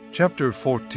Chapter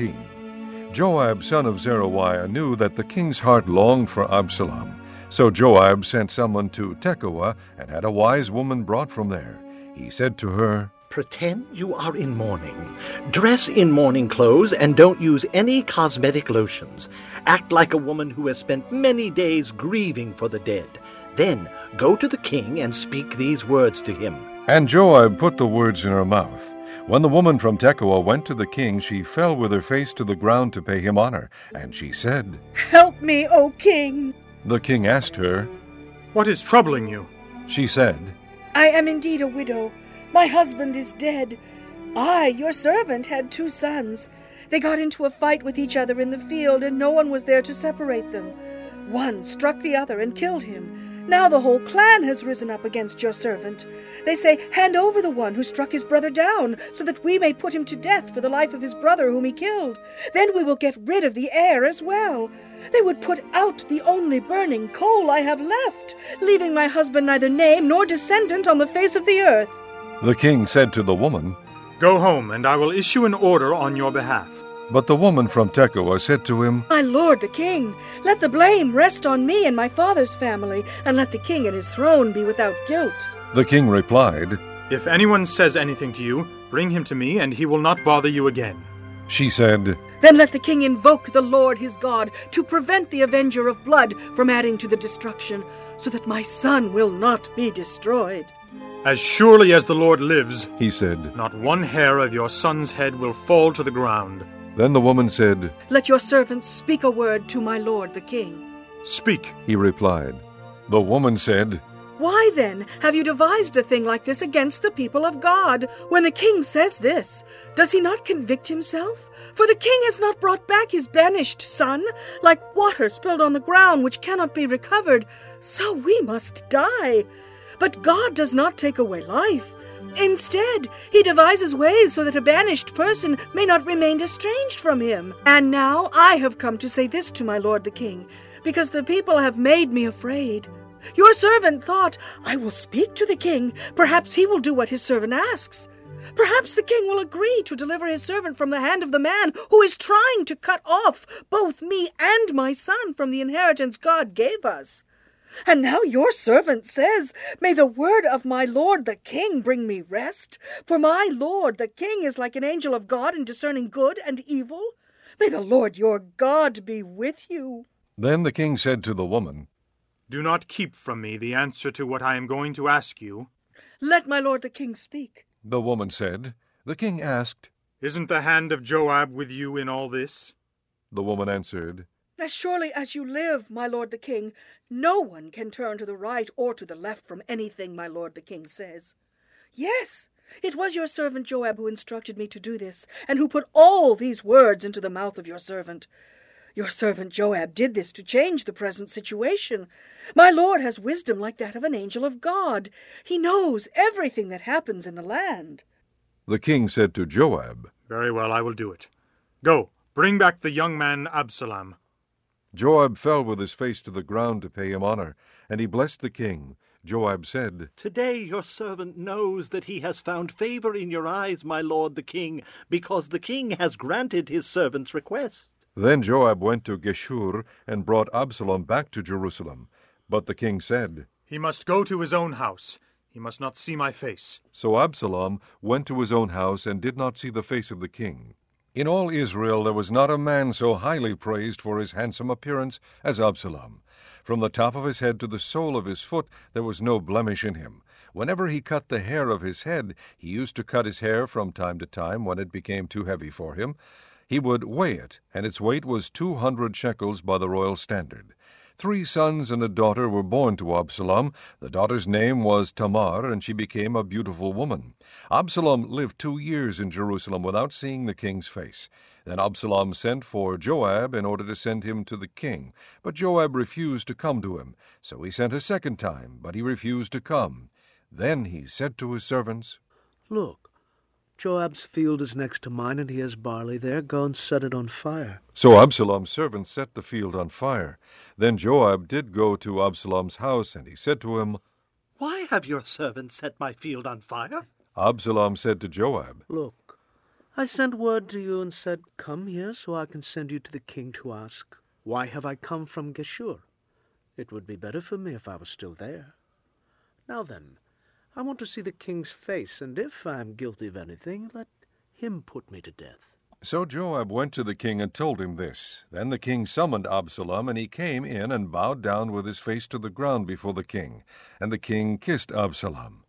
14. Joab, son of Zeruiah, knew that the king's heart longed for Absalom. So Joab sent someone to Tekoa and had a wise woman brought from there. He said to her, "Pretend you are in mourning. Dress in mourning clothes and don't use any cosmetic lotions. Act like a woman who has spent many days grieving for the dead. Then go to the king and speak these words to him." And Joab put the words in her mouth. When the woman from Tekoa went to the king, she fell with her face to the ground to pay him honor, and she said, "Help me, O king!" The king asked her, "What is troubling you?" She said, "I am indeed a widow. My husband is dead. I, your servant, had 2 sons. They got into a fight with each other in the field, and no one was there to separate them. One struck the other and killed him. Now the whole clan has risen up against your servant. They say, 'Hand over the one who struck his brother down, so that we may put him to death for the life of his brother whom he killed. Then we will get rid of the heir as well.' They would put out the only burning coal I have left, leaving my husband neither name nor descendant on the face of the earth." The king said to the woman, "Go home, and I will issue an order on your behalf." But the woman from Tekoa said to him, "My lord the king, let the blame rest on me and my father's family, and let the king and his throne be without guilt." The king replied, "If anyone says anything to you, bring him to me, and he will not bother you again." She said, "Then let the king invoke the Lord his God to prevent the avenger of blood from adding to the destruction, so that my son will not be destroyed." "As surely as the Lord lives," he said, "not one hair of your son's head will fall to the ground." Then the woman said, "Let your servant speak a word to my lord the king." "Speak." He replied. The woman said, "Why then have you devised a thing like this against the people of God? When the king says this, does he not convict himself? For the king has not brought back his banished son, like water spilled on the ground which cannot be recovered. So we must die. But God does not take away life. Instead, he devises ways so that a banished person may not remain estranged from him. And now I have come to say this to my lord the king, because the people have made me afraid. Your servant thought, 'I will speak to the king. Perhaps he will do what his servant asks. Perhaps the king will agree to deliver his servant from the hand of the man who is trying to cut off both me and my son from the inheritance God gave us.' And now your servant says, 'May the word of my lord the king bring me rest, for my lord the king is like an angel of God in discerning good and evil. May the Lord your God be with you.'" Then the king said to the woman, "Do not keep from me the answer to what I am going to ask you." "Let my lord the king speak." The woman said. The king asked, "Isn't the hand of Joab with you in all this?" The woman answered, "As surely as you live, my lord the king, no one can turn to the right or to the left from anything my lord the king says. Yes, it was your servant Joab who instructed me to do this, and who put all these words into the mouth of your servant. Your servant Joab did this to change the present situation. My lord has wisdom like that of an angel of God. He knows everything that happens in the land." The king said to Joab, "Very well, I will do it. Go, bring back the young man Absalom." Joab fell with his face to the ground to pay him honor, and he blessed the king. Joab said, "Today your servant knows that he has found favor in your eyes, my lord the king, because the king has granted his servant's request." Then Joab went to Geshur and brought Absalom back to Jerusalem. But the king said, "He must go to his own house. He must not see my face." So Absalom went to his own house and did not see the face of the king. In all Israel there was not a man so highly praised for his handsome appearance as Absalom. From the top of his head to the sole of his foot there was no blemish in him. Whenever he cut the hair of his head, he used to cut his hair from time to time when it became too heavy for him. He would weigh it, and its weight was 200 shekels by the royal standard. 3 sons and a daughter were born to Absalom. The daughter's name was Tamar, and she became a beautiful woman. Absalom lived 2 years in Jerusalem without seeing the king's face. Then Absalom sent for Joab in order to send him to the king. But Joab refused to come to him. So he sent a second time, but he refused to come. Then he said to his servants, "Look, Joab's field is next to mine, and he has barley there. Go and set it on fire." So Absalom's servants set the field on fire. Then Joab did go to Absalom's house, and he said to him, "Why have your servants set my field on fire?" Absalom said to Joab, "Look, I sent word to you and said, 'Come here so I can send you to the king to ask, why have I come from Geshur? It would be better for me if I was still there. Now then, I want to see the king's face, and if I am guilty of anything, let him put me to death.' So Joab went to the king and told him this. Then the king summoned Absalom, and he came in and bowed down with his face to the ground before the king. And the king kissed Absalom.